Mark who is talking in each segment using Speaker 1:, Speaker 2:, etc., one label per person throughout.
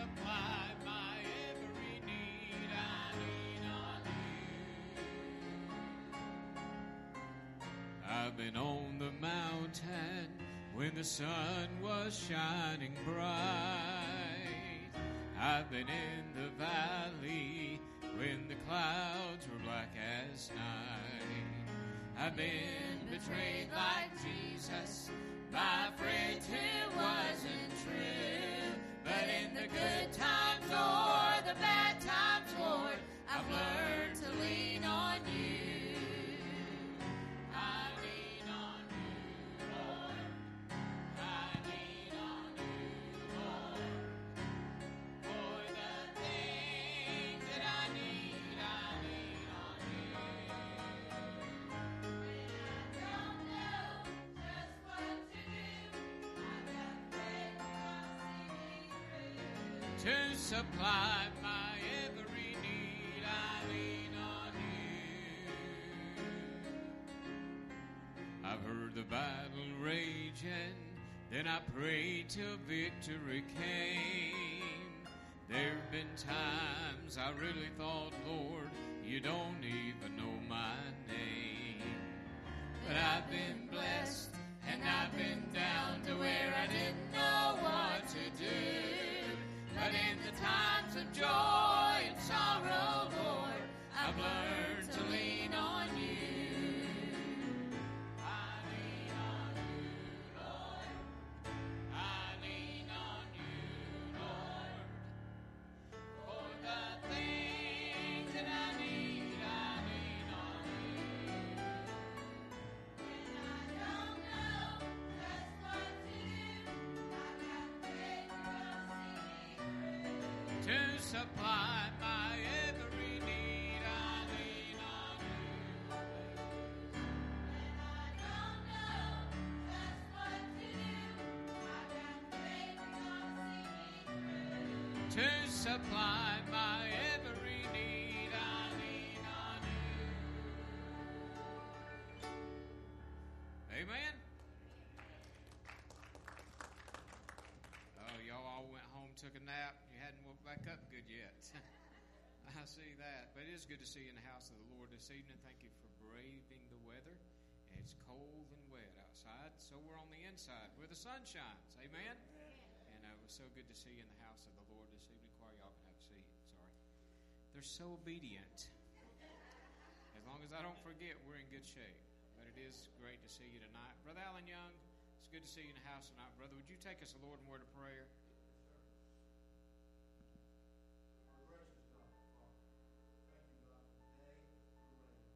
Speaker 1: supply my every need. I lean on you. I've been on the mountain when the sun was shining bright. I've been in the valley when the clouds were black as night. I've been betrayed like Jesus by friends who wasn't true. But in the good times or the bad times, Lord, I've learned to lean on you. I lean on you, Lord. I lean on you, Lord. For the things that I need, I lean on you. When I don't know just what to do, I've got faith you'll see me through. To supply my every need, I lean on you. I've heard the battle raging, then I prayed till victory came. There've been times I really thought, Lord, you don't even know my name. But I've been blessed and I've been down to where I didn't know what to do. But in the times of joy and sorrow, Lord, I've learned to lean on you. I lean on you, Lord. I lean on you, Lord. For the things that I need, I lean on you. When I don't know just what to do, I've got faith you'll see me through. To supply my every need, I lean on you. When I don't know just what to do, I've got faith you'll see me through. To supply my every need, I lean on you. Amen. Oh, y'all all went home, took a nap. You hadn't woke back up good yet. I see that. But it is good to see you in the house of the Lord this evening. Thank you for braving the weather. It's cold and wet outside, so we're on the inside where the sun shines. Amen? And it was so good to see you in the house of the Lord this evening. Choir, y'all can have a seat. Sorry. They're so obedient. As long as I don't forget, we're in good shape. But it is great to see you tonight. Brother Alan Young, it's good to see you in the house tonight. Brother, would you take us a Lord in word of prayer?
Speaker 2: Our gracious God, Father, thank you, God, for the day of the rain.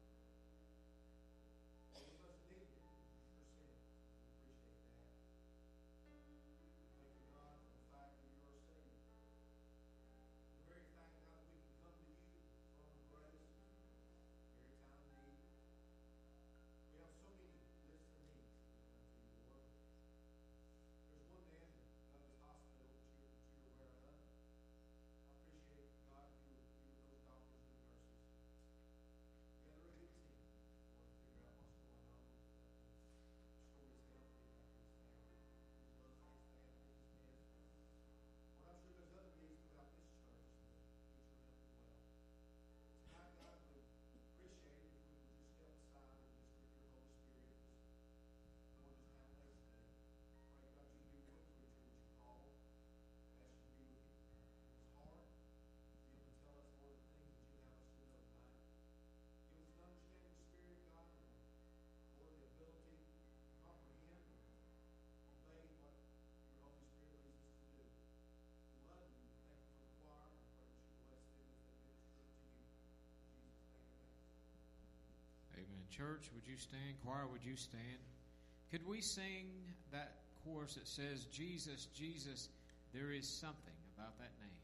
Speaker 2: All of us need it for sins. We appreciate that. Thank you, God, for the fact that you are a Savior. The very fact, God, that we can come to you from the grace, every time of need. We have so many lists of needs that we come to you, Lord. There's one man at this hospital that you're aware of. I appreciate, God, if you would be with those doctors and nurses. Gather a good team, Lord, to figure out what's going on with restore his health, get back to his family. His love for his family, his ministry. Lord, I'm sure there's other needs throughout this church that need your help as well. Tonight, God, we appreciate it if we would just step aside and just let your Holy Spirit Lord, just handle everything. Pray, God, you give one preacher what you call. Ask you to be with him in his heart. Be able to tell us, Lord, the things that you have us to know tonight. Give us an understanding spirit, God, and Lord, the ability to comprehend and obey what your Holy Spirit leads us to do. We love you. Thank you for the choir. We pray that you bless them as they minister to you. In Jesus' name, amen.
Speaker 1: Amen. Church, would you stand? Choir, would you stand? Could we sing that chorus that says, Jesus, Jesus, there is something about that name?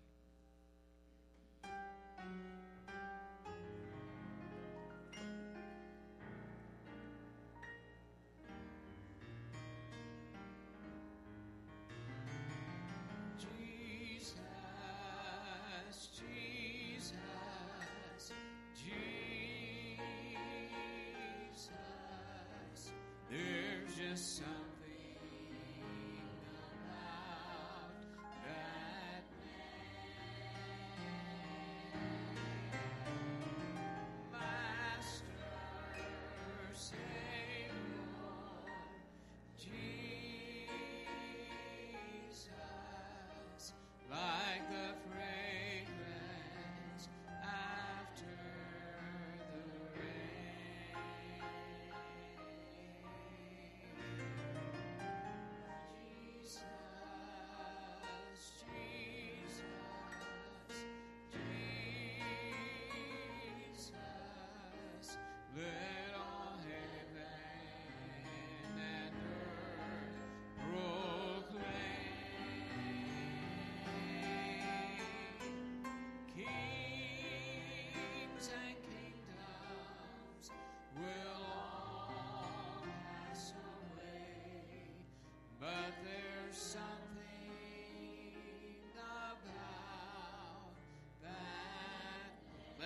Speaker 1: Jesus, Jesus, Jesus, there's just something about that name.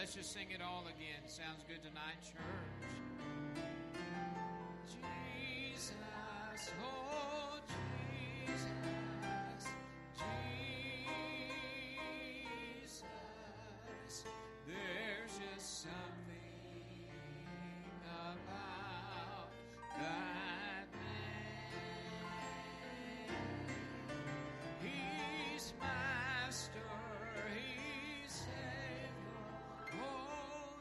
Speaker 1: Let's just sing it all again. Sounds good tonight, church. Jesus, oh Jesus, Jesus. There's just something about that man. He's Master, He's Savior, oh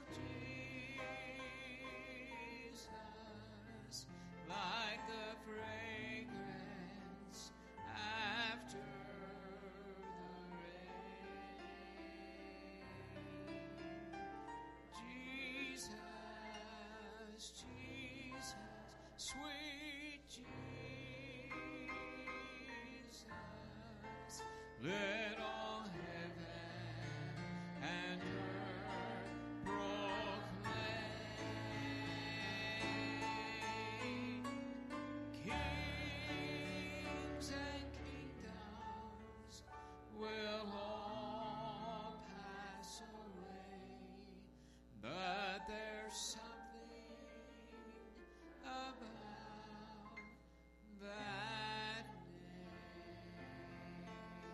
Speaker 1: Jesus, like the fragrance after the rain. Jesus, Jesus, sweet Jesus, let all heaven and earth proclaim. Kings and kingdoms will all pass away, but there's something about that name.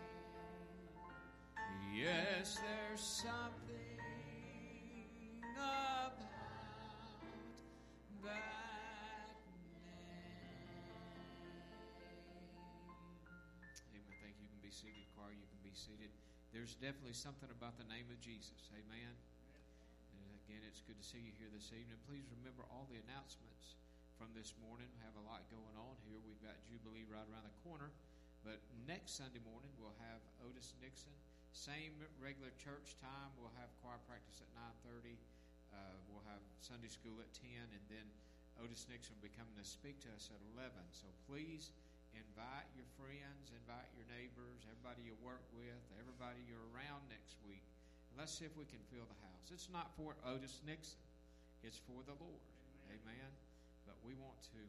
Speaker 1: Yes, there's something about that name. Amen. Thank you. You can be seated, choir. You can be seated. There's definitely something about the name of Jesus. Amen. And again, it's good to see you here this evening. Please remember all the announcements from this morning. We have a lot going on here. We've got Jubilee right around the corner. But next Sunday morning, we'll have Otis Nixon. Same regular church time. We'll have choir practice at 9:30. We'll have Sunday school at 10. And then Otis Nixon will be coming to speak to us at 11. So please invite your friends, invite your neighbors, everybody you work with, everybody you're around next week. And let's see if we can fill the house. It's not for Otis Nixon. It's for the Lord. Amen. But we want to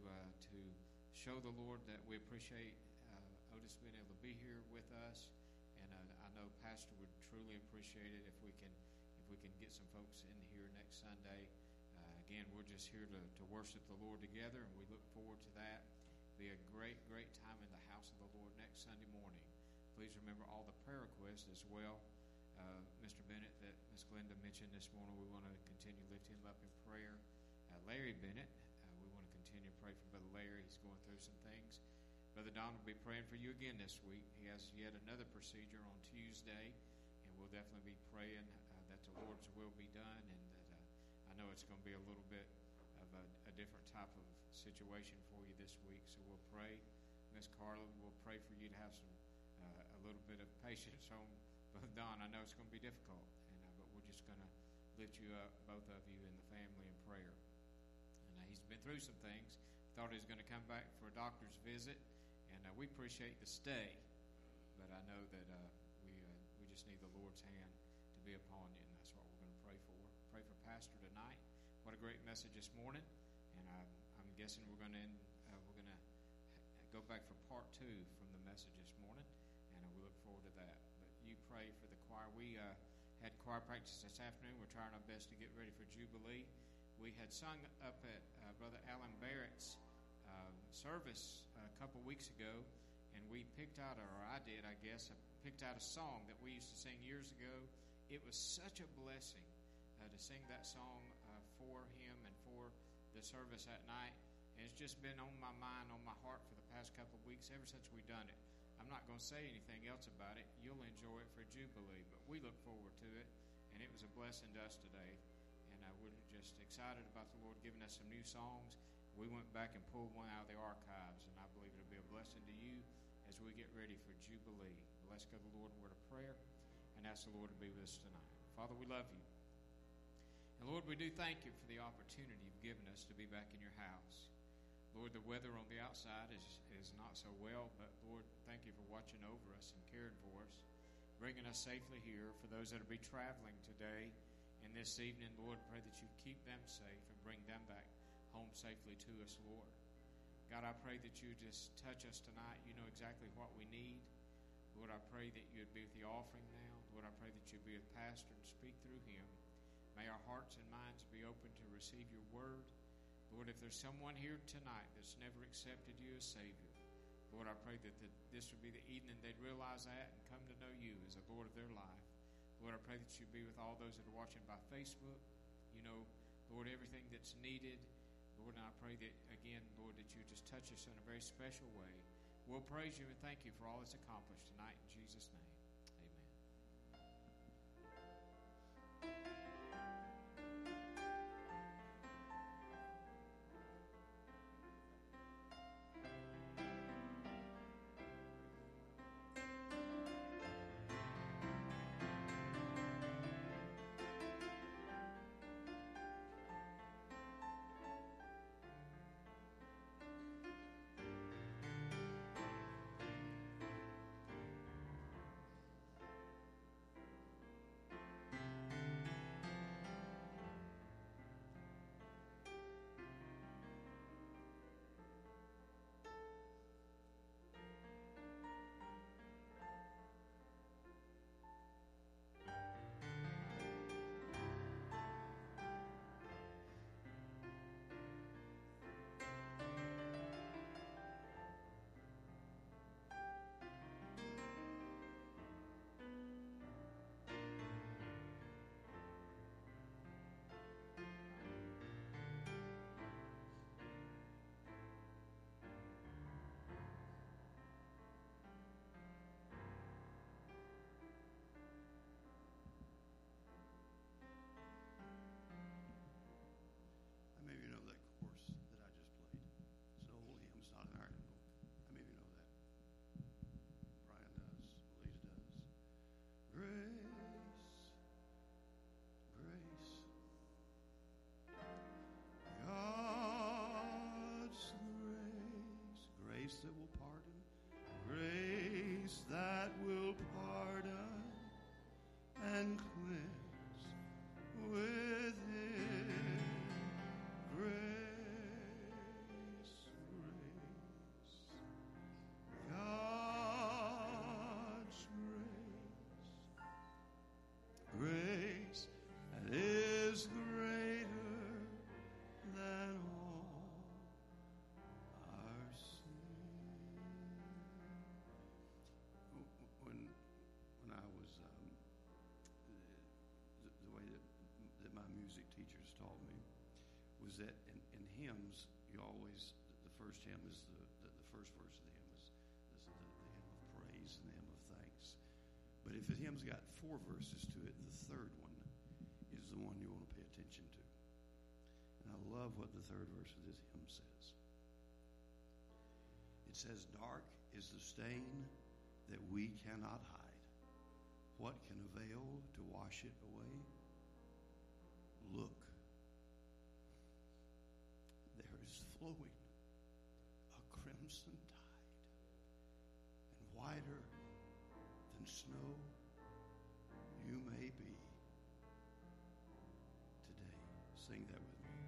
Speaker 1: show the Lord that we appreciate Otis being able to be here with us, and I know Pastor would truly appreciate it if we can get some folks in here next Sunday. Again, we're just here to worship the Lord together, and we look forward to that. It'll be a great time in the house of the Lord next Sunday morning. Please remember all the prayer requests as well. Mr. Bennett, that Miss Glenda mentioned this morning, we want to continue to lift him up in prayer. Larry Bennett, we want to continue to pray for Brother Larry. He's going through some things. Brother Don will be praying for you again this week. He has yet another procedure on Tuesday, and we'll definitely be praying that the Lord's will be done, and that I know it's going to be a little bit of a different type of situation for you this week, so we'll pray. Miss Carla, we'll pray for you to have some a little bit of patience on Brother Don. I know it's going to be difficult, but we're just going to lift you up, both of you, and the family in prayer. And he's been through some things. Thought he was going to come back for a doctor's visit, and we appreciate the stay, but I know that we just need the Lord's hand to be upon you, and that's what we're going to pray for. Pray for Pastor tonight. What a great message this morning, and I'm guessing we're going to go back for part 2 from the message this morning, and we look forward to that. But you pray for the choir. We had choir practice this afternoon. We're trying our best to get ready for Jubilee. We had sung up at Brother Alan Barrett's service a couple weeks ago, and we picked out, or I did, I guess, picked out a song that we used to sing years ago. It was such a blessing to sing that song for him and for the service that night. And it's just been on my mind, on my heart for the past couple of weeks, ever since we've done it. I'm not going to say anything else about it. You'll enjoy it for Jubilee, but we look forward to it, and it was a blessing to us today. And we're just excited about the Lord giving us some new songs. We went back and pulled one out of the archives, and I believe it'll be a blessing to you as we get ready for Jubilee. Let's go to the Lord in a word of prayer and ask the Lord to be with us tonight. Father, we love you. And Lord, we do thank you for the opportunity you've given us to be back in your house. Lord, the weather on the outside is not so well, but Lord, thank you for watching over us and caring for us, bringing us safely here. For those that will be traveling today and this evening, Lord, pray that you keep them safe and bring them back home safely to us, Lord. God, I pray that you just touch us tonight. You know exactly what we need. Lord, I pray that you'd be with the offering now. Lord, I pray that you'd be with Pastor and speak through him. May our hearts and minds be open to receive your word. Lord, if there's someone here tonight that's never accepted you as Savior, Lord, I pray that this would be the evening they'd realize that and come to know you as the Lord of their life. Lord, I pray that you be with all those that are watching by Facebook. You know, Lord, everything that's needed. Lord, and I pray that, again, Lord, that you just touch us in a very special way. We'll praise you and thank you for all that's accomplished tonight in Jesus' name.
Speaker 2: That will pardon, grace that will pardon and cleanse within. Grace, God's grace that is greater than all our sin. When I was the way that my music teachers taught me was that in hymns you always, the first hymn is the first verse of the hymn is the hymn of praise and the hymn of thanks. But if the hymn's got 4 verses to it, the third one is the one you want to pay attention to. And I love what the third verse of this hymn says. It says, dark is the stain that we cannot hide. What can avail to wash it away? Look, there is flowing a crimson tide, and whiter than snow you may be today. Sing that with me.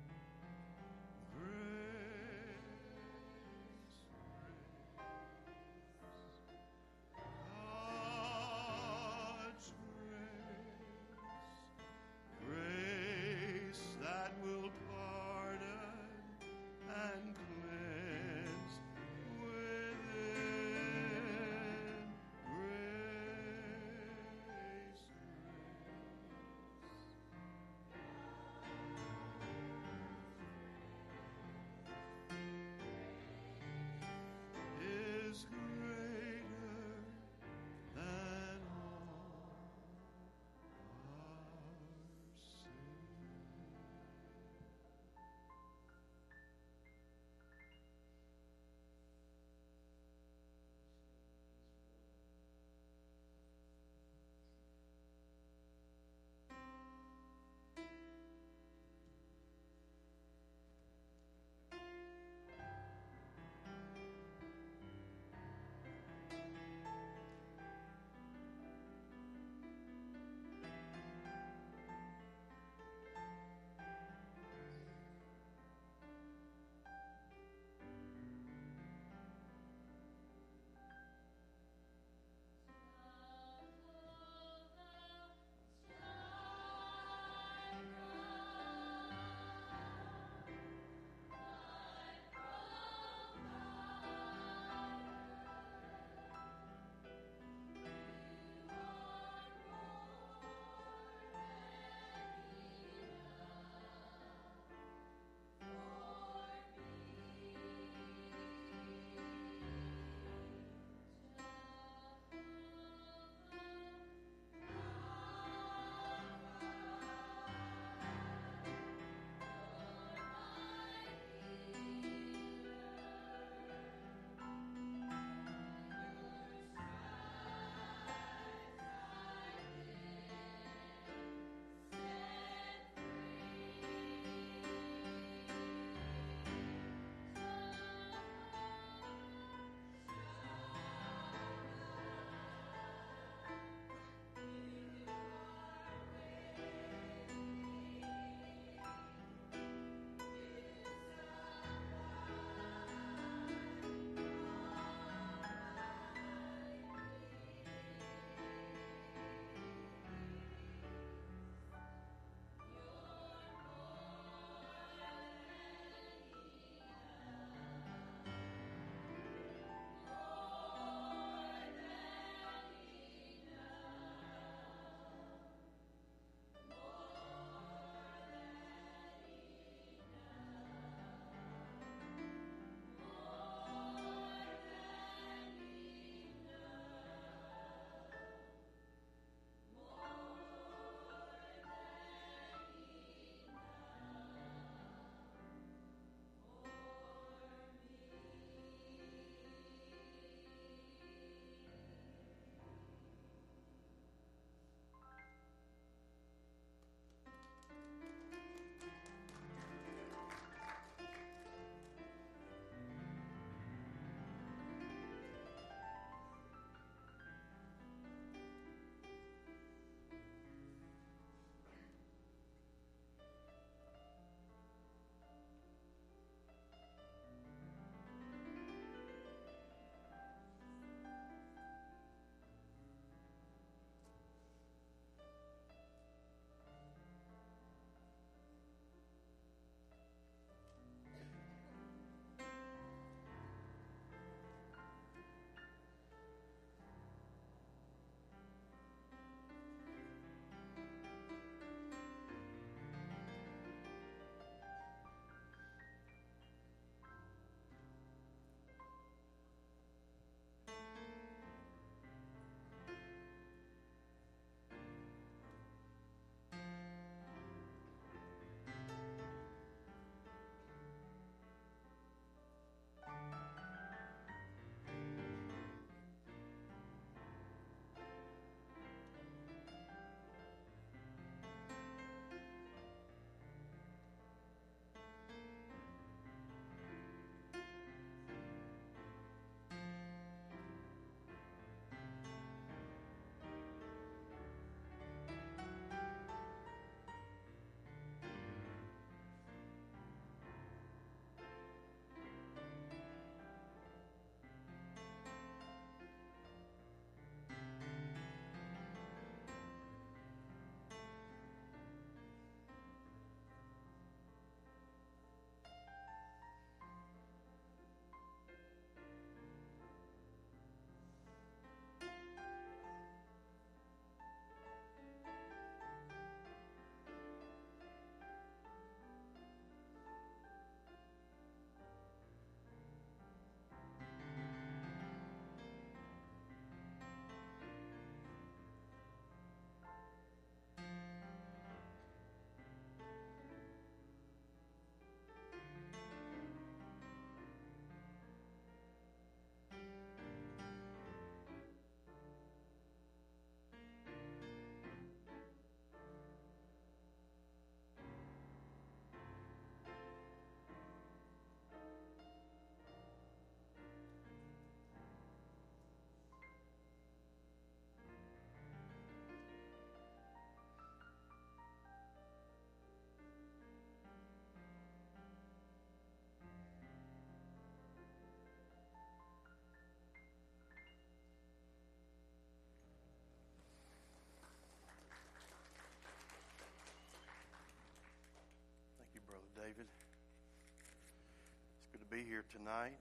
Speaker 3: here tonight.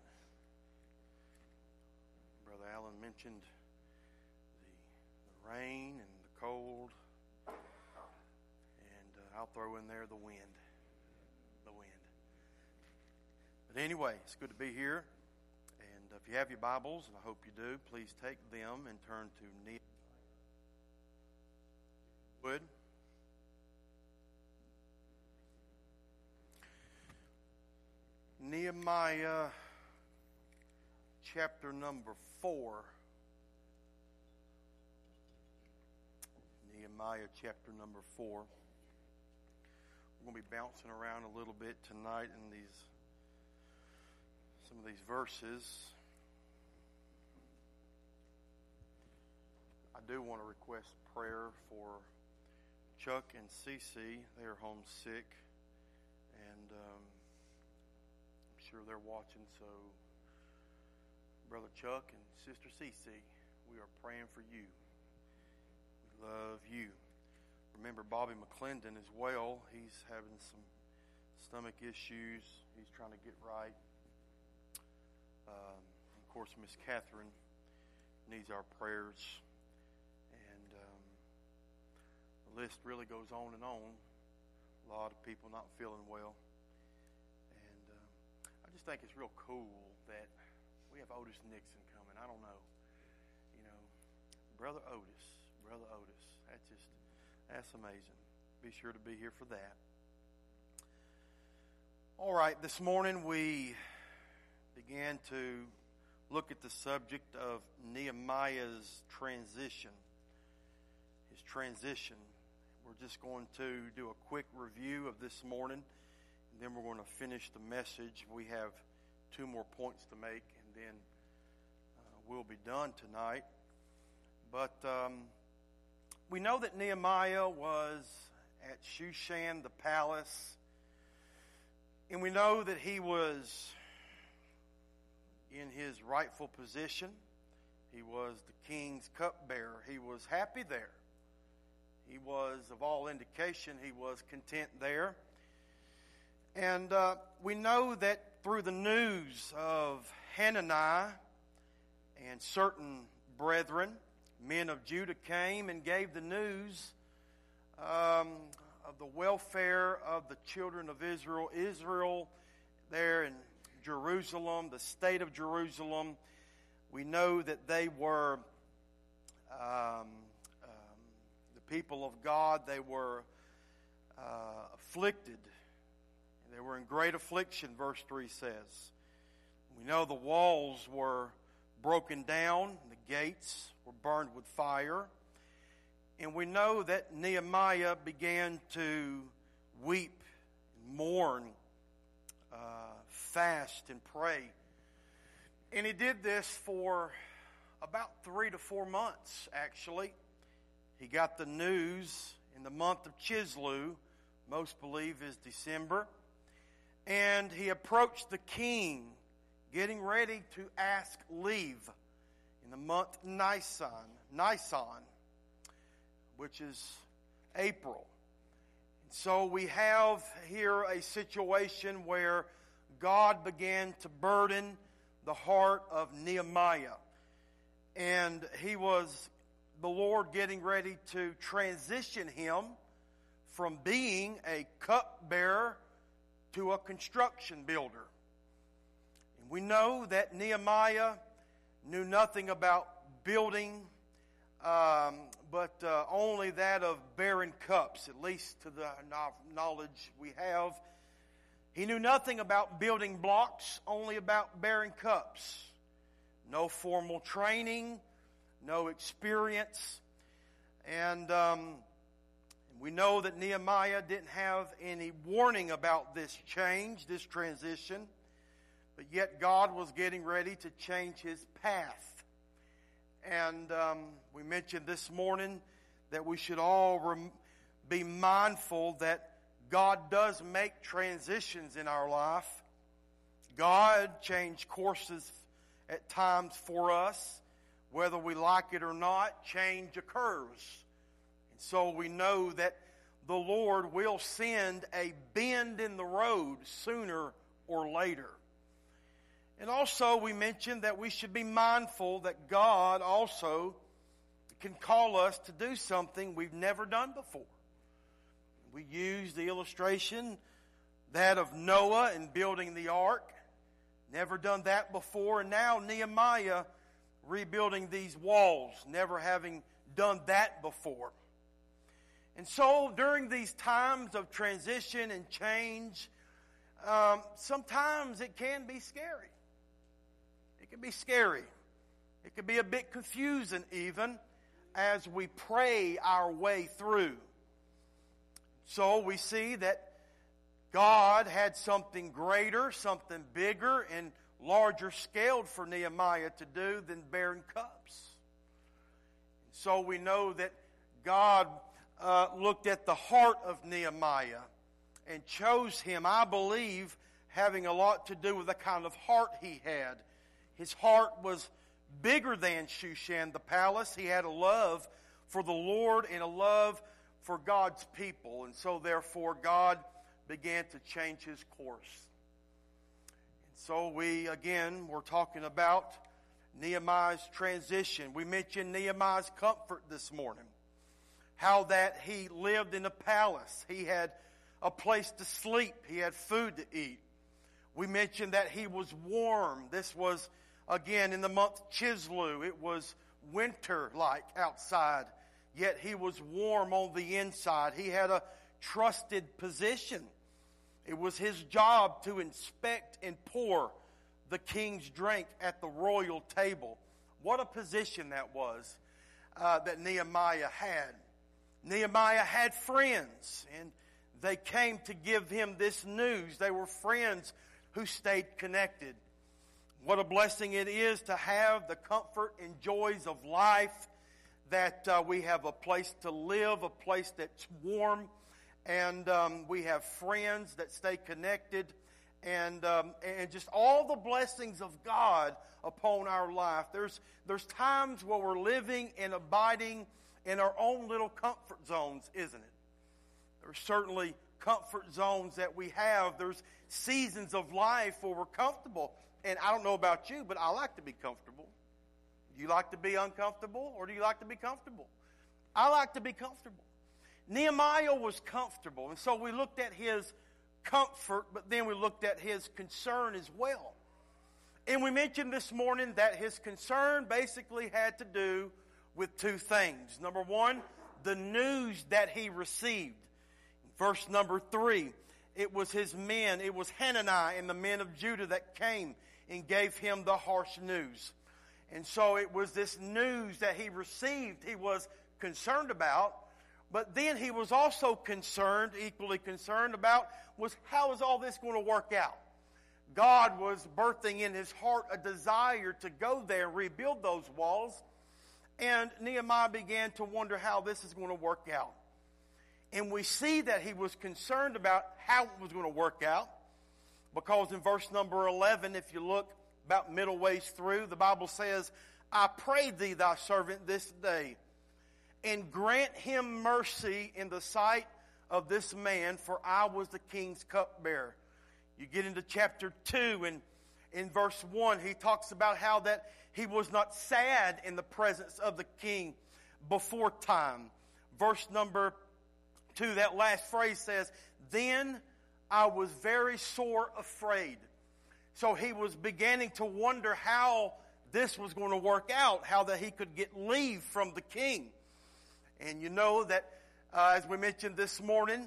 Speaker 3: Brother Allen mentioned the rain and the cold, and I'll throw in there the wind. The wind. But anyway, it's good to be here. And if you have your Bibles, and I hope you do, please take them and turn to Nehemiah. Nehemiah chapter number 4. Nehemiah chapter number 4. We're going to be bouncing around a little bit tonight in some of these verses. I do want to request prayer for Chuck and Cece. They are homesick, and I'm sure they're watching. So, Brother Chuck and Sister Cece, we are praying for you. We love you. Remember Bobby McClendon as well. He's having some stomach issues. He's trying to get right. Of course, Miss Catherine needs our prayers. And the list really goes on and on. A lot of people not feeling well. And I just think it's real cool that we have Otis Nixon coming. I don't know. You know, Brother Otis. That's amazing. Be sure to be here for that. All right, this morning we began to look at the subject of Nehemiah's transition. His transition. We're just going to do a quick review of this morning, and then we're going to finish the message. We have 2 more points to make, and then we'll be done tonight. But we know that Nehemiah was at Shushan, the palace, and we know that he was in his rightful position. He was the king's cupbearer. He was happy there. He was, of all indication, he was content there. And we know that through the news of Hananiah and certain brethren, men of Judah came and gave the news of the welfare of the children of Israel. Israel there in Jerusalem, the state of Jerusalem. We know that they were the people of God. They were afflicted. They were in great affliction, verse 3 says. We know the walls were broken down. The gates were burned with fire. And we know that Nehemiah began to weep and mourn, fast and pray. And he did this for about 3 to 4 months, actually. He got the news in the month of Chislew, most believe is December. And he approached the king, getting ready to ask leave in the month Nisan, which is April. And so we have here a situation where God began to burden the heart of Nehemiah. And he was, the Lord, getting ready to transition him from being a cupbearer to a construction builder. And we know that Nehemiah knew nothing about building, but only that of bearing cups, at least to the knowledge we have. He knew nothing about building blocks, only about bearing cups. No formal training, no experience. And we know that Nehemiah didn't have any warning about this change, this transition. But yet God was getting ready to change his path. And we mentioned this morning that we should all be mindful that God does make transitions in our life. God changed courses at times for us. Whether we like it or not, change occurs. And so we know that the Lord will send a bend in the road sooner or later. And also we mentioned that we should be mindful that God also can call us to do something we've never done before. We used the illustration, that of Noah and building the ark. Never done that before. And now Nehemiah rebuilding these walls, never having done that before. And so during these times of transition and change, sometimes it can be scary. It can be scary. It can be a bit confusing even as we pray our way through. So we see that God had something greater, something bigger and larger scaled for Nehemiah to do than bearing cups. So we know that God looked at the heart of Nehemiah and chose him, I believe, having a lot to do with the kind of heart he had. His heart was bigger than Shushan the palace. He had a love for the Lord and a love for God's people. And so therefore God began to change his course. And so we're talking about Nehemiah's transition. We mentioned Nehemiah's comfort this morning. How that he lived in a palace. He had a place to sleep. He had food to eat. We mentioned that he was warm. This was, again, in the month Chislew. It was winter-like outside. Yet he was warm on the inside. He had a trusted position. It was his job to inspect and pour the king's drink at the royal table. What a position that was that Nehemiah had. Nehemiah had friends, and they came to give him this news. They were friends who stayed connected. What a blessing it is to have the comfort and joys of life, that we have a place to live, a place that's warm, and we have friends that stay connected, and just all the blessings of God upon our life. There's times where we're living and abiding in our own little comfort zones, isn't it? There's certainly comfort zones that we have. There's seasons of life where we're comfortable. And I don't know about you, but I like to be comfortable. Do you like to be uncomfortable, or do you like to be comfortable? I like to be comfortable. Nehemiah was comfortable, and so we looked at his comfort, but then we looked at his concern as well. And we mentioned this morning that his concern basically had to do with two things. Number one, the news that he received. Verse number 3, it was his men, it was Hanani and the men of Judah that came and gave him the harsh news. And so it was this news that he received he was concerned about, but then he was also equally concerned about, was how is all this going to work out? God was birthing in his heart a desire to go there and rebuild those walls. And Nehemiah began to wonder how this is going to work out. And we see that he was concerned about how it was going to work out, because in verse number 11, if you look about middle ways through, the Bible says, I pray thee, thy servant, this day, and grant him mercy in the sight of this man, for I was the king's cupbearer. You get into chapter 2, and in verse 1, he talks about how that he was not sad in the presence of the king before time. Verse number 2, that last phrase says, then I was very sore afraid. So he was beginning to wonder how this was going to work out, how that he could get leave from the king. And you know that, as we mentioned this morning,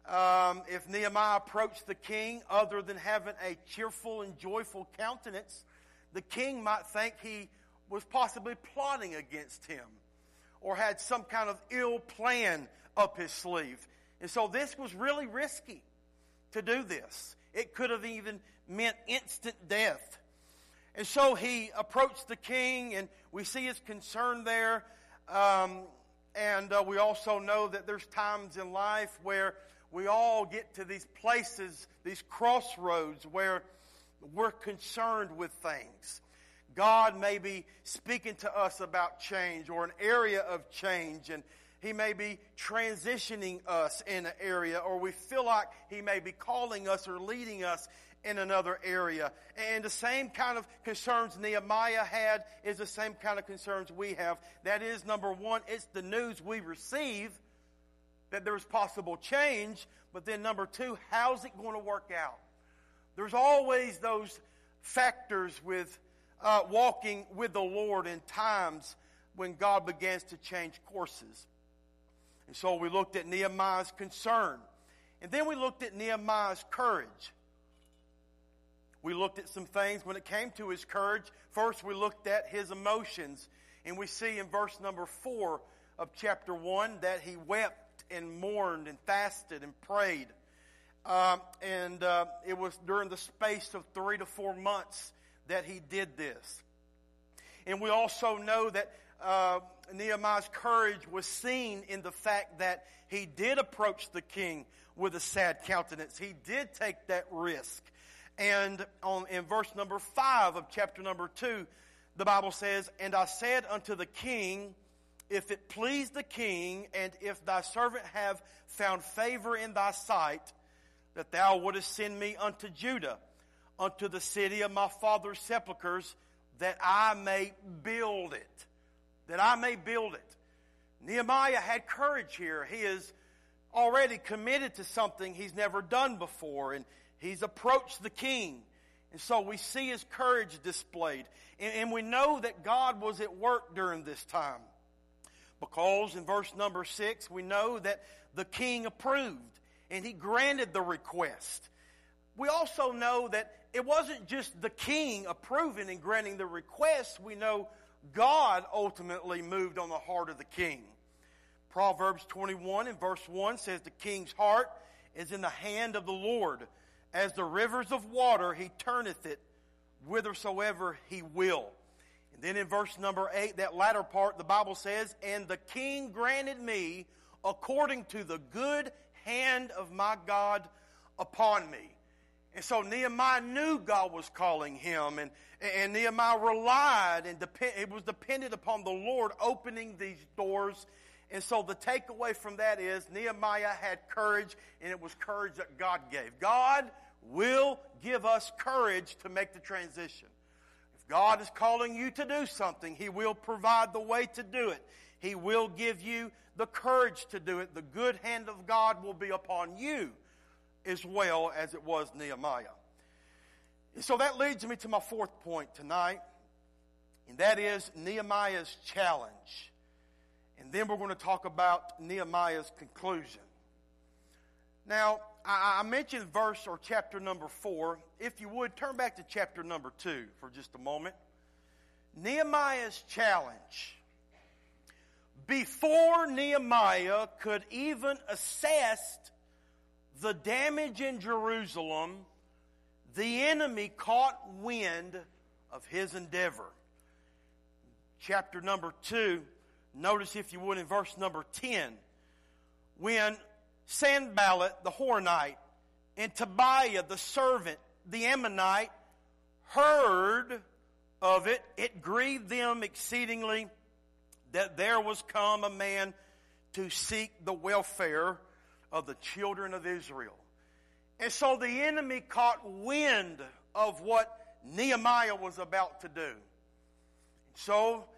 Speaker 3: if Nehemiah approached the king other than having a cheerful and joyful countenance, the king might think he was possibly plotting against him or had some kind of ill plan up his sleeve. And so this was really risky to do this. It could have even meant instant death. And so he approached the king, and we see his concern there. And we also know that there's times in life where we all get to these places, these crossroads, where we're concerned with things. God may be speaking to us about change or an area of change, and He may be transitioning us in an area, or we feel like He may be calling us or leading us in another area. And the same kind of concerns Nehemiah had is the same kind of concerns we have. That is, number one, it's the news we receive that there's possible change. But then number two, how's it going to work out? There's always those factors with walking with the Lord in times when God begins to change courses. And so we looked at Nehemiah's concern. And then we looked at Nehemiah's courage. We looked at some things when it came to his courage. First, we looked at his emotions. And we see in verse number 4 of chapter 1 that he wept and mourned and fasted and prayed. It was during the space of 3 to 4 months that he did this. And we also know that Nehemiah's courage was seen in the fact that he did approach the king with a sad countenance. He did take that risk. And in verse number 5 of chapter number 2, the Bible says, "And I said unto the king, if it please the king, and if thy servant have found favor in thy sight, that thou wouldest send me unto Judah, unto the city of my father's sepulchres, that I may build it." That I may build it. Nehemiah had courage here. He is already committed to something he's never done before, and he's approached the king. And so we see his courage displayed. And we know that God was at work during this time. Because in verse number 6, we know that the king approved, and he granted the request. We also know that it wasn't just the king approving and granting the request. We know God ultimately moved on the heart of the king. Proverbs 21 and verse 1 says, "The king's heart is in the hand of the Lord. As the rivers of water, he turneth it whithersoever he will." And then in verse number 8, that latter part, the Bible says, "And the king granted me according to the good hand of my God upon me." And so Nehemiah knew God was calling him, and Nehemiah relied and it was dependent upon the Lord opening these doors. And so the takeaway from that is Nehemiah had courage, and it was courage that God gave. God will give us courage to make the transition. If God is calling you to do something, He will provide the way to do it. He will give you the courage to do it. The good hand of God will be upon you as well as it was Nehemiah. And so that leads me to my fourth point tonight, and that is Nehemiah's challenge. And then we're going to talk about Nehemiah's conclusion. Now, I mentioned verse or chapter number 4. If you would, turn back to chapter number 2 for just a moment. Nehemiah's challenge. Before Nehemiah could even assess the damage in Jerusalem, the enemy caught wind of his endeavor. Chapter number 2, notice if you would in verse number 10, when Sanballat the Horonite and Tobiah the servant, the Ammonite, heard of it, it grieved them exceedingly that there was come a man to seek the welfare of the children of Israel. And so the enemy caught wind of what Nehemiah was about to do. So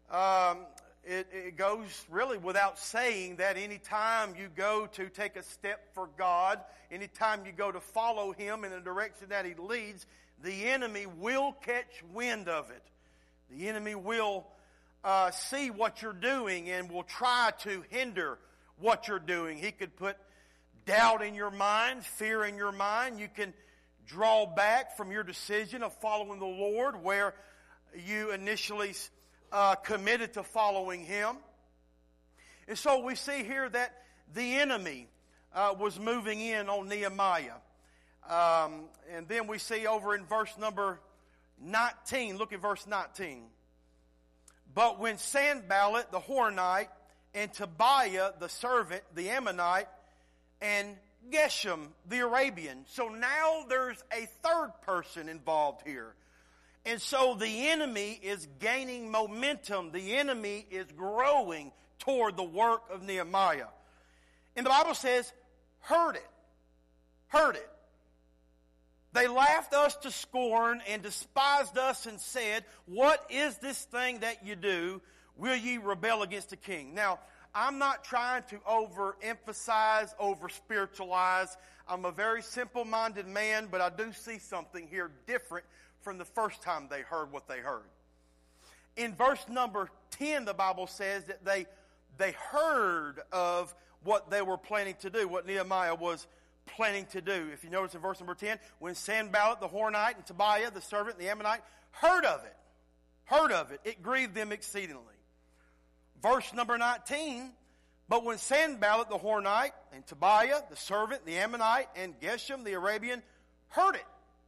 Speaker 3: it goes really without saying that anytime you go to take a step for God, anytime you go to follow Him in the direction that He leads, the enemy will catch wind of it. The enemy will see what you're doing and will try to hinder what you're doing. He could put doubt in your mind, fear in your mind. You can draw back from your decision of following the Lord where you initially committed to following Him. And so we see here that the enemy was moving in on Nehemiah. And then we see over in verse number 19, look at verse 19. But when Sanballat the Horonite and Tobiah the servant, the Ammonite, and Geshem the Arabian. So now there's a third person involved here. And so the enemy is gaining momentum. The enemy is growing toward the work of Nehemiah. And the Bible says, heard it. They laughed us to scorn and despised us and said, "What is this thing that you do? Will ye rebel against the king?" Now, I'm not trying to overemphasize, over-spiritualize. I'm a very simple-minded man, but I do see something here different from the first time they heard what they heard. In verse number 10, the Bible says that they heard of what they were planning to do, what Nehemiah was planning to do. If you notice in verse number 10, when Sanballat the Horonite and Tobiah the servant, the Ammonite, heard of it, it grieved them exceedingly. Verse number 19, but when Sanballat the Horonite and Tobiah the servant, the Ammonite, and Geshem the Arabian heard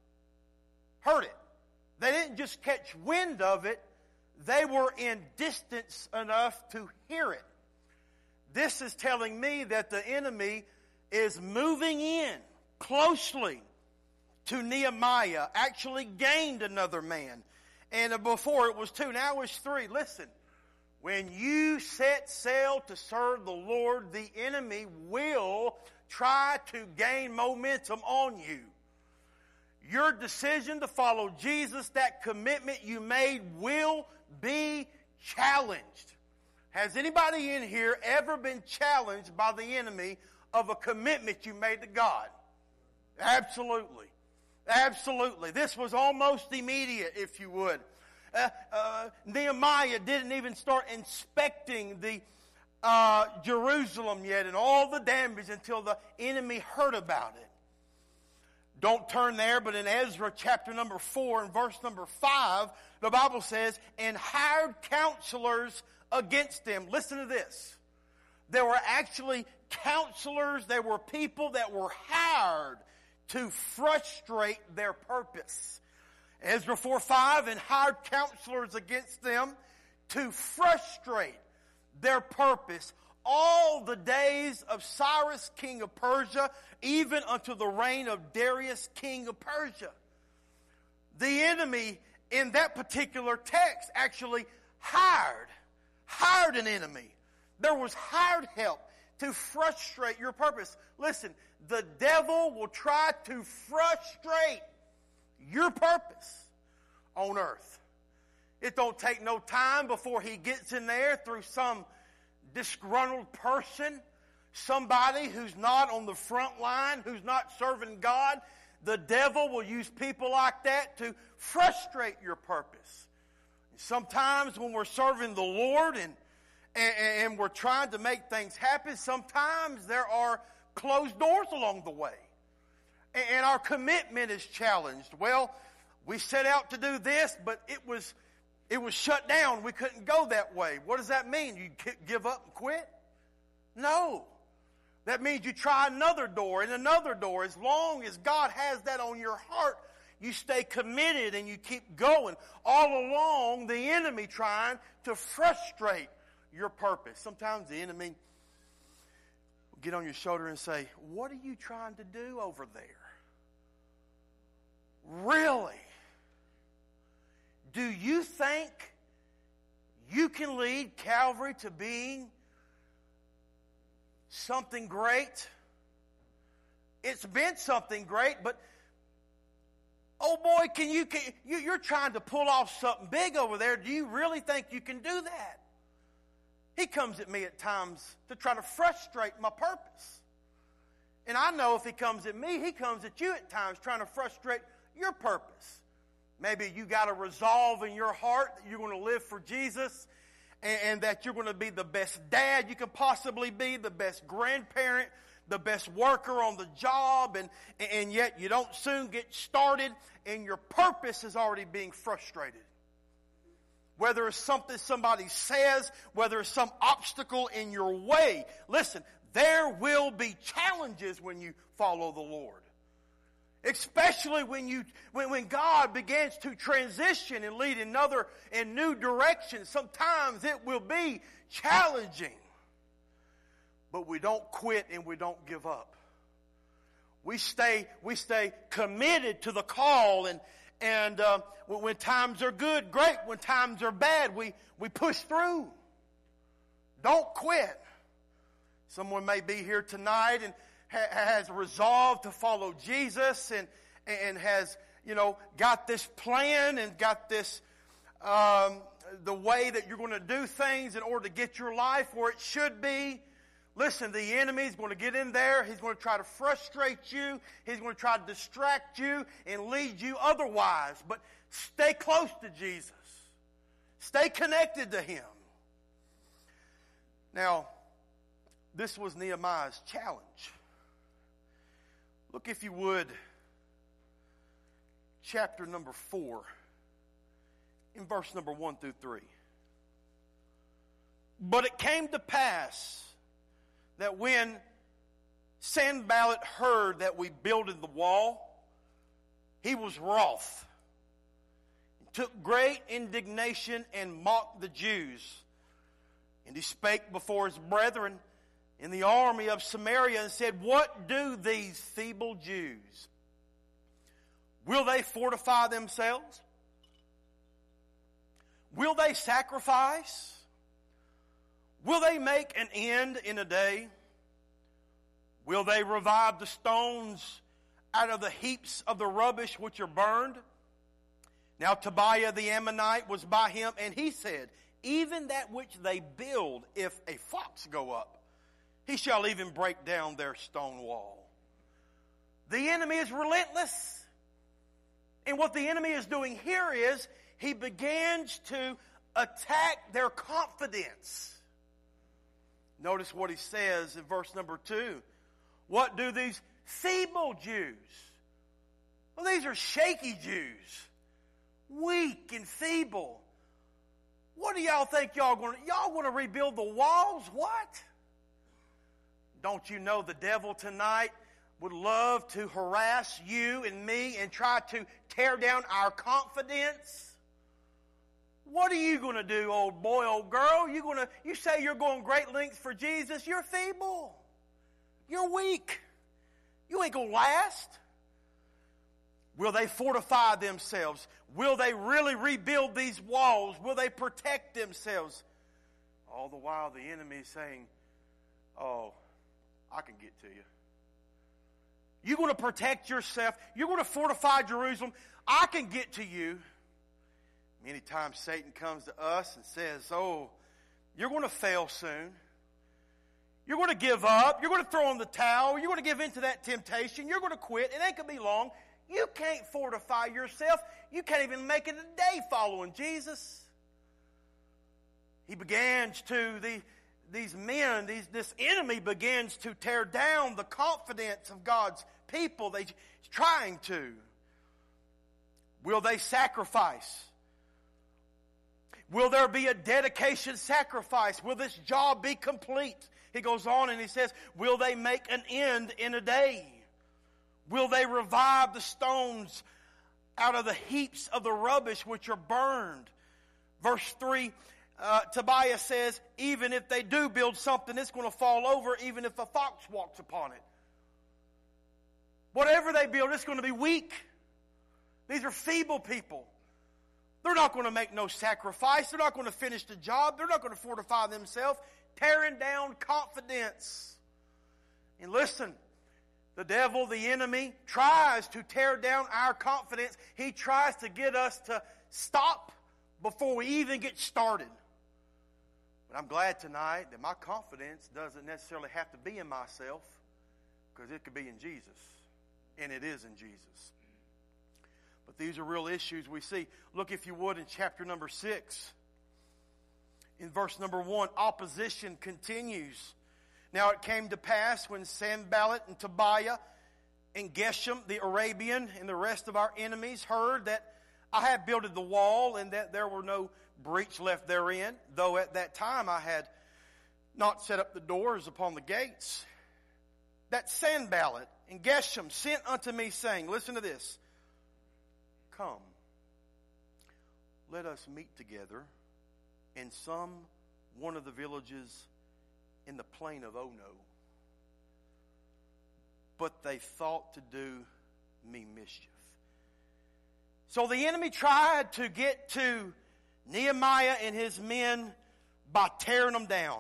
Speaker 3: it. They didn't just catch wind of it, they were in distance enough to hear it. This is telling me that the enemy is moving in closely to Nehemiah, actually gained another man. And before it was 2, now it's 3. Listen, when you set sail to serve the Lord, the enemy will try to gain momentum on you. Your decision to follow Jesus, that commitment you made, will be challenged. Has anybody in here ever been challenged by the enemy of a commitment you made to God? Absolutely. Absolutely. This was almost immediate, if you would. Nehemiah didn't even start inspecting the Jerusalem yet and all the damage until the enemy heard about it. Don't turn there, but in Ezra chapter number 4 and verse number 5, the Bible says, "And hired counselors against them." Listen to this. There were actually counselors, there were people that were hired to frustrate their purpose. Ezra 4:5, "And hired counselors against them to frustrate their purpose all the days of Cyrus king of Persia, even unto the reign of Darius king of Persia." The enemy in that particular text actually hired an enemy. There was hired help to frustrate your purpose. Listen, the devil will try to frustrate your purpose on earth. It don't take no time before he gets in there through some disgruntled person, somebody who's not on the front line, who's not serving God. The devil will use people like that to frustrate your purpose. Sometimes when we're serving the Lord and we're trying to make things happen, sometimes there are closed doors along the way. And our commitment is challenged. Well, we set out to do this, but it was shut down. We couldn't go that way. What does that mean? You give up and quit? No. That means you try another door and another door. As long as God has that on your heart, you stay committed and you keep going. All along, the enemy trying to frustrate your purpose. Sometimes the enemy will get on your shoulder and say, "What are you trying to do over there? Really? Do you think you can lead Calvary to being something great? It's been something great, but oh boy, you're trying to pull off something big over there. Do you really think you can do that?" He comes at me at times to try to frustrate my purpose. And I know if he comes at me, he comes at you at times trying to frustrate your purpose. Maybe you got a resolve in your heart that you're going to live for Jesus and that you're going to be the best dad you can possibly be, the best grandparent, the best worker on the job, and yet you don't soon get started and your purpose is already being frustrated. Whether it's something somebody says, whether it's some obstacle in your way. Listen, there will be challenges when you follow the Lord. Especially when God begins to transition and lead in new directions. Sometimes it will be challenging. But we don't quit and we don't give up. We stay committed to the call, and when times are good, great. When times are bad, we push through. Don't quit. Someone may be here tonight and has resolved to follow Jesus, and has, got this plan and got this, the way that you're going to do things in order to get your life where it should be. Listen, the enemy is going to get in there. He's going to try to frustrate you. He's going to try to distract you and lead you otherwise. But stay close to Jesus. Stay connected to Him. Now, this was Nehemiah's challenge. Look, if you would, chapter number 4, in verse number 1 through 3. But it came to pass that when Sanballat heard that we builded the wall, he was wroth, took great indignation, and mocked the Jews. And he spake before his brethren in the army of Samaria and said, What do these feeble Jews? Will they fortify themselves? Will they sacrifice? Will they make an end in a day? Will they revive the stones out of the heaps of the rubbish which are burned? Now Tobiah the Ammonite was by him, and he said, Even that which they build, if a fox go up, he shall even break down their stone wall. The enemy is relentless. And what the enemy is doing here is, he begins to attack their confidence. Notice what he says in verse number 2. What do these feeble Jews? Well, these are shaky Jews. Weak and feeble. What do y'all think y'all going to rebuild the walls? What? Don't you know the devil tonight would love to harass you and me and try to tear down our confidence? What are you going to do, old boy, old girl? You say you're going great lengths for Jesus. You're feeble. You're weak. You ain't going to last. Will they fortify themselves? Will they really rebuild these walls? Will they protect themselves? All the while the enemy is saying, oh, I can get to you. You're going to protect yourself. You're going to fortify Jerusalem. I can get to you. Many times Satan comes to us and says, oh, you're going to fail soon. You're going to give up. You're going to throw in the towel. You're going to give in to that temptation. You're going to quit. It ain't going to be long. You can't fortify yourself. You can't even make it a day following Jesus. He begins to, this enemy begins to tear down the confidence of God's people. He's trying to. Will they sacrifice? Will there be a dedication sacrifice? Will this job be complete? He goes on and he says, will they make an end in a day? Will they revive the stones out of the heaps of the rubbish which are burned? Verse 3, Tobiah says, even if they do build something, it's going to fall over even if a fox walks upon it. Whatever they build, it's going to be weak. These are feeble people. They're not going to make no sacrifice. They're not going to finish the job. They're not going to fortify themselves. Tearing down confidence. And listen, the devil, the enemy, tries to tear down our confidence. He tries to get us to stop before we even get started. But I'm glad tonight that my confidence doesn't necessarily have to be in myself, because it could be in Jesus. And it is in Jesus. But these are real issues we see. Look, if you would, in chapter number 6. In verse number 1, opposition continues. Now it came to pass when Sanballat and Tobiah and Geshem the Arabian and the rest of our enemies heard that I had builded the wall and that there were no breach left therein, though at that time I had not set up the doors upon the gates, that Sanballat and Geshem sent unto me, saying, listen to this, come, let us meet together in one of the villages in the plain of Ono. But they thought to do me mischief. So the enemy tried to get to Nehemiah and his men by tearing them down.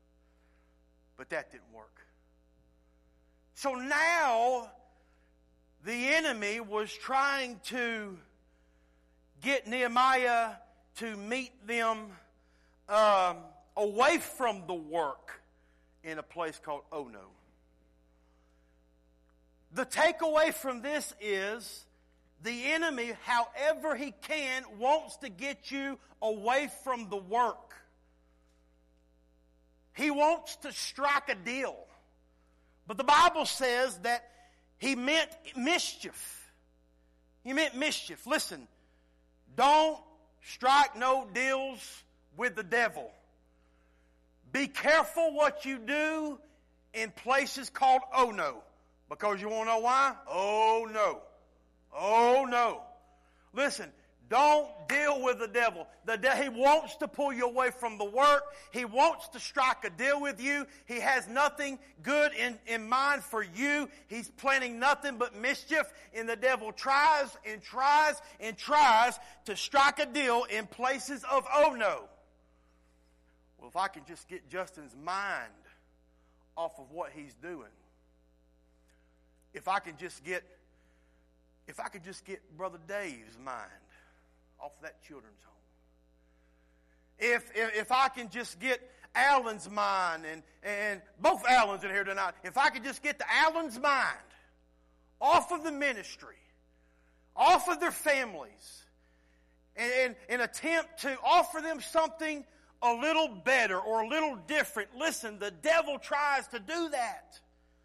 Speaker 3: But that didn't work. So now the enemy was trying to get Nehemiah to meet them away from the work in a place called Ono. The takeaway from this is the enemy, however he can, wants to get you away from the work. He wants to strike a deal. But the Bible says that he meant mischief. He meant mischief. Listen, don't strike no deals with the devil. Be careful what you do in places called Ono. Because you want to know why? Oh no. Oh no. Listen, don't deal with the devil. He wants to pull you away from the work. He wants to strike a deal with you. He has nothing good in mind for you. He's planning nothing but mischief. And the devil tries and tries and tries to strike a deal in places of oh no. Well, if I can just get Justin's mind off of what he's doing. If I could just get Brother Dave's mind off that children's home. If I can just get Alan's mind and both Alans in here tonight, if I could just get the Alan's mind off of the ministry, off of their families, and attempt to offer them something a little better or a little different. Listen, the devil tries to do that.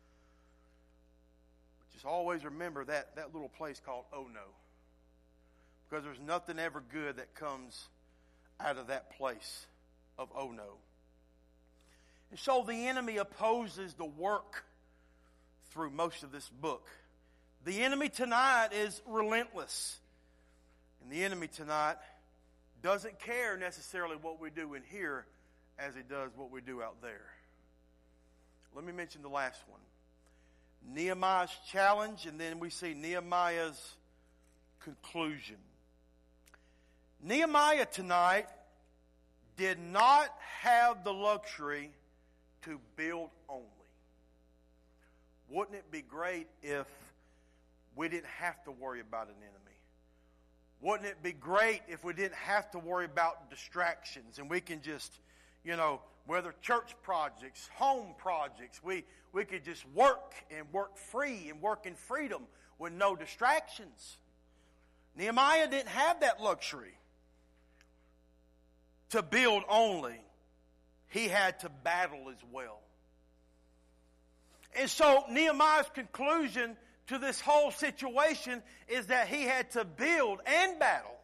Speaker 3: Always remember that little place called Ono. Because there's nothing ever good that comes out of that place of Ono. And so the enemy opposes the work through most of this book. The enemy tonight is relentless. And the enemy tonight doesn't care necessarily what we do in here as he does what we do out there. Let me mention the last one. Nehemiah's challenge, and then we see Nehemiah's conclusion. Nehemiah tonight did not have the luxury to build only. Wouldn't it be great if we didn't have to worry about an enemy? Wouldn't it be great if we didn't have to worry about distractions and we can just, whether church projects, home projects, we could just work and work free and work in freedom with no distractions. Nehemiah didn't have that luxury to build only. He had to battle as well. And so Nehemiah's conclusion to this whole situation is that he had to build and battle.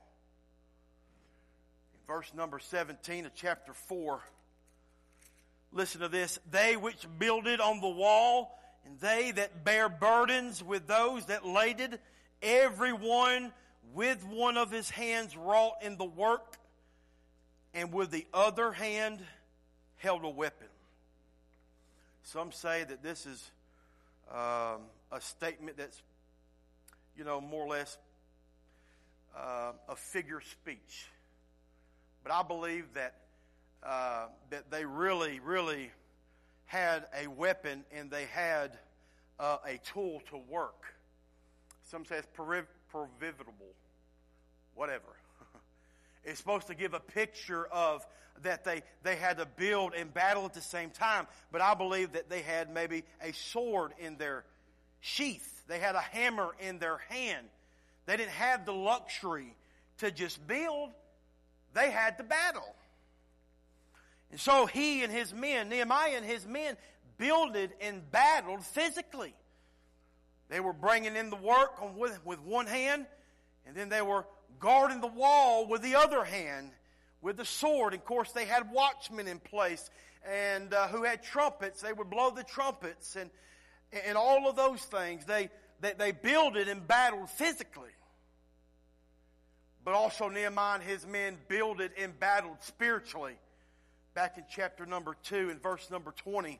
Speaker 3: In verse number 17 of chapter 4, listen to this. They which builded on the wall, and they that bear burdens with those that laded, every one with one of his hands wrought in the work, and with the other hand held a weapon. Some say that this is a statement that's, more or less a figure of speech. But I believe that they really, really had a weapon and they had a tool to work. Some say it's proverbial, whatever. It's supposed to give a picture of that they had to build and battle at the same time. But I believe that they had maybe a sword in their sheath. They had a hammer in their hand. They didn't have the luxury to just build. They had to battle. And so he and his men, Nehemiah and his men, builded and battled physically. They were bringing in the work with one hand, and then they were guarding the wall with the other hand, with the sword. Of course, they had watchmen in place, and who had trumpets. They would blow the trumpets, and all of those things. They builded and battled physically. But also Nehemiah and his men builded and battled spiritually. Back in chapter number 2 and verse number 20.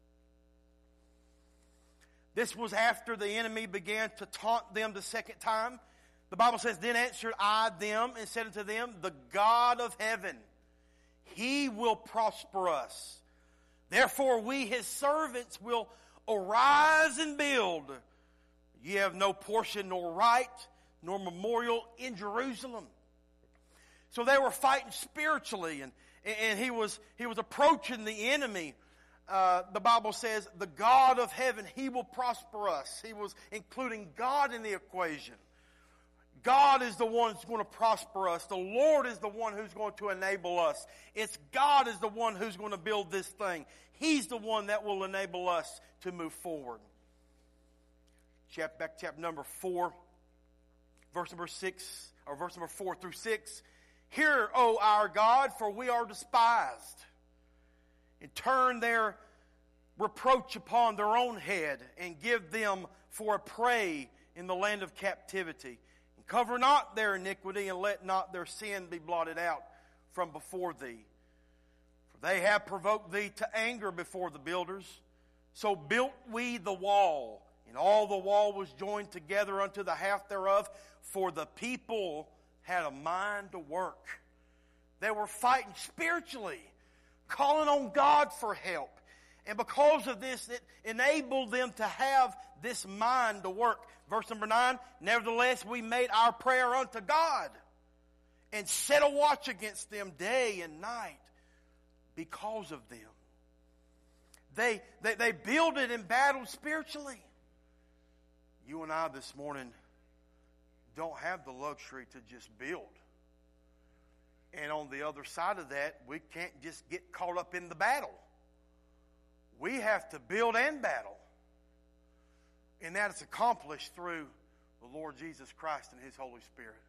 Speaker 3: This was after the enemy began to taunt them the second time. The Bible says, Then answered I them and said unto them, The God of heaven, He will prosper us. Therefore we, His servants, will arise and build, Ye have no portion nor right nor memorial in Jerusalem. So they were fighting spiritually, and he was approaching the enemy. The Bible says, the God of heaven, He will prosper us. He was including God in the equation. God is the one who's going to prosper us. The Lord is the one who's going to enable us. It's God is the one who's going to build this thing. He's the one that will enable us to move forward. Chapter number 4, verse number 6, or verse number 4 through 6. Hear, O our God, for we are despised, and turn their reproach upon their own head, and give them for a prey in the land of captivity. And cover not their iniquity, and let not their sin be blotted out from before thee. For they have provoked thee to anger before the builders. So built we the wall, and all the wall was joined together unto the half thereof, for the people had a mind to work. They were fighting spiritually, calling on God for help. And because of this, it enabled them to have this mind to work. Verse number 9, nevertheless we made our prayer unto God, and set a watch against them day and night because of them. They builded and battled spiritually. You and I this morning don't have the luxury to just build. And on the other side of that, we can't just get caught up in the battle. We have to build and battle. And that is accomplished through the Lord Jesus Christ and His Holy Spirit.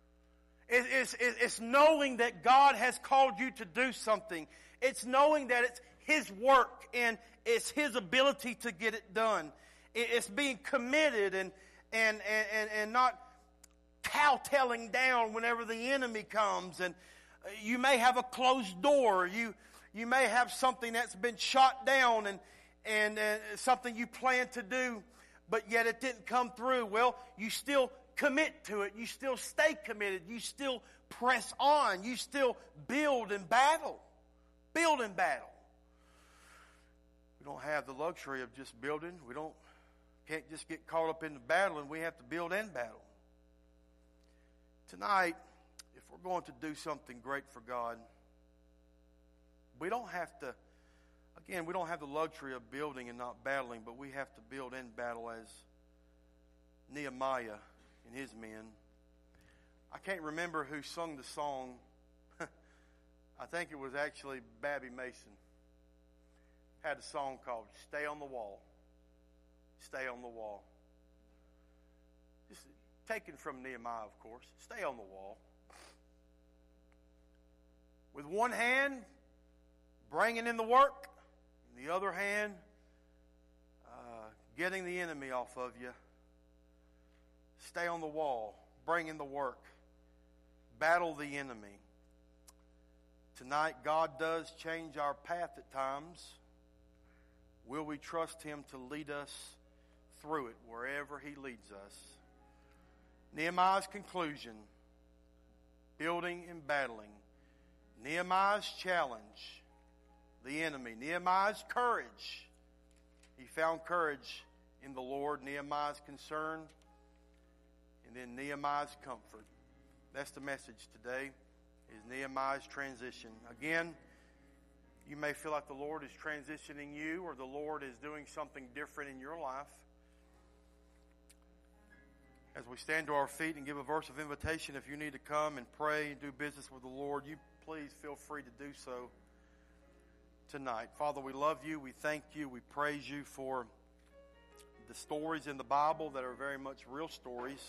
Speaker 3: It's knowing that God has called you to do something. It's knowing that it's His work and it's His ability to get it done. It's being committed and not cowtelling down whenever the enemy comes. And you may have a closed door. You may have something that's been shot down and something you plan to do, but yet it didn't come through. Well, you still commit to it. You still stay committed. You still press on. You still build and battle. Build and battle. We don't have the luxury of just building. Can't just get caught up in the battle, and we have to build and battle. Tonight, if we're going to do something great for God, we don't have the luxury of building and not battling, but we have to build and battle as Nehemiah and his men. I can't remember who sung the song. I think it was actually Babby Mason. Had a song called Stay on the Wall. Stay on the wall. Just taken from Nehemiah, of course. Stay on the wall. With one hand, bringing in the work. And the other hand, getting the enemy off of you. Stay on the wall. Bring in the work. Battle the enemy. Tonight, God does change our path at times. Will we trust Him to lead us through it wherever He leads us? Nehemiah's conclusion, building and battling. Nehemiah's challenge, the enemy. Nehemiah's courage. He found courage in the Lord. Nehemiah's concern. And then Nehemiah's comfort. That's the message today, is Nehemiah's transition. Again, you may feel like the Lord is transitioning you, or the Lord is doing something different in your life. As we stand to our feet and give a verse of invitation, if you need to come and pray and do business with the Lord, you please feel free to do so tonight. Father, we love you. We thank you. We praise you for the stories in the Bible that are very much real stories.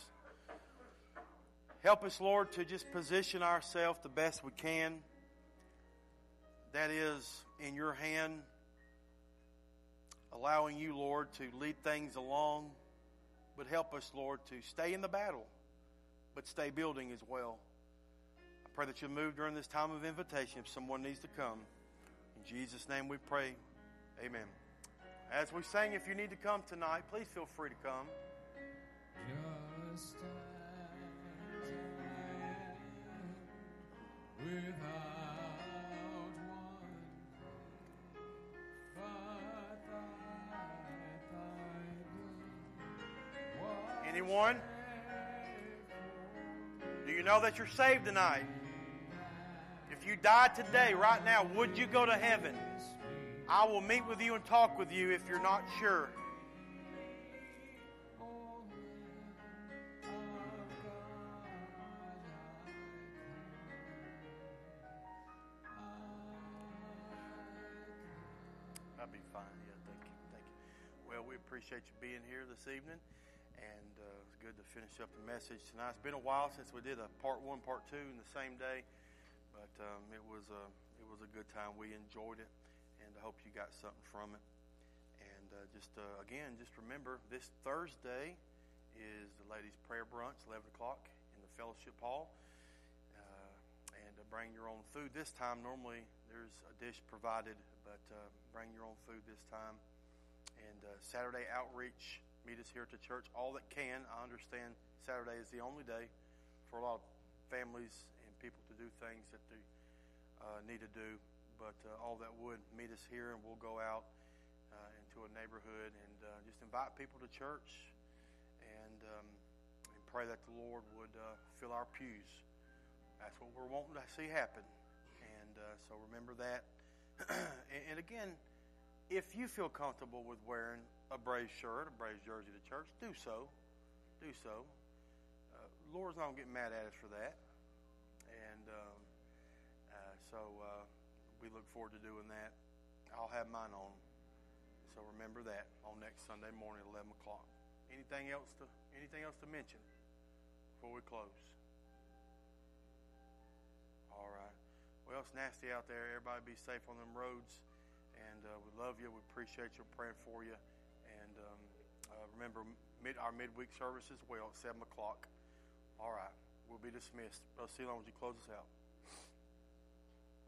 Speaker 3: Help us, Lord, to just position ourselves the best we can. That is in your hand, allowing you, Lord, to lead things along. But help us, Lord, to stay in the battle, but stay building as well. I pray that you'll move during this time of invitation if someone needs to come. In Jesus' name we pray. Amen. As we sing, if you need to come tonight, please feel free to come.
Speaker 1: Just as I am, without one, but that thy blood
Speaker 3: Anyone? Do you know that you're saved tonight? If you died today, right now, would you go to heaven? I will meet with you and talk with you if you're not sure. That'd be fine. Yeah, thank you. Thank you. Well, we appreciate you being here this evening, and it's good to finish up the message tonight. It's been a while since we did a part 1, part 2 in the same day, but it was a good time. We enjoyed it, and I hope you got something from it. And again, just remember, this Thursday is the ladies' prayer brunch, 11 o'clock in the fellowship hall. And bring your own food. This time, normally there's a dish provided, but bring your own food this time. And Saturday outreach, meet us here at the church. All that can. I understand Saturday is the only day for a lot of families and people to do things that they need to do. But all that would, meet us here, and we'll go out into a neighborhood and just invite people to church and pray that the Lord would fill our pews. That's what we're wanting to see happen. And so remember that. And again, if you feel comfortable with wearing a Braves shirt, a Braves jersey to church, do so. Do so. Lord's not going to get mad at us for that. And so we look forward to doing that. I'll have mine on. So remember that on next Sunday morning at 11 o'clock. Anything else to mention before we close? All right. Well, it's nasty out there. Everybody be safe on them roads. And we love you. We appreciate you. Praying for you. And remember our midweek service as well at 7 o'clock. All right. We'll be dismissed. Brother Ceylon, would you close us out?